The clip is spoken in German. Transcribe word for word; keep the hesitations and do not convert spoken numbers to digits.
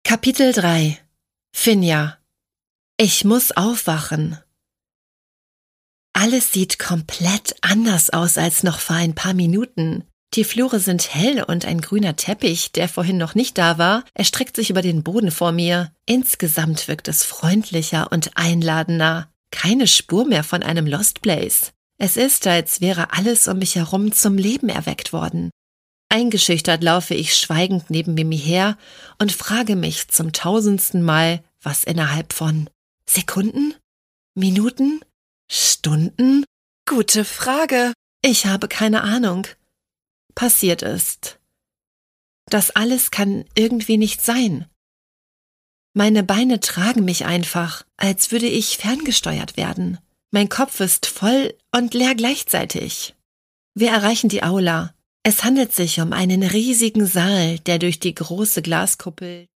Kapitel drei. Finja. Ich muss aufwachen. Alles sieht komplett anders aus als noch vor ein paar Minuten. Die Flure sind hell und ein grüner Teppich, der vorhin noch nicht da war, erstreckt sich über den Boden vor mir. Insgesamt wirkt es freundlicher und einladender. Keine Spur mehr von einem Lost Place. Es ist, als wäre alles um mich herum zum Leben erweckt worden. Eingeschüchtert laufe ich schweigend neben Mimi her und frage mich zum tausendsten Mal, was innerhalb von Sekunden? Minuten? Stunden? Gute Frage. Ich habe keine Ahnung. Passiert ist. Das alles kann irgendwie nicht sein. Meine Beine tragen mich einfach, als würde ich ferngesteuert werden. Mein Kopf ist voll und leer gleichzeitig. Wir erreichen die Aula. Es handelt sich um einen riesigen Saal, der durch die große Glaskuppel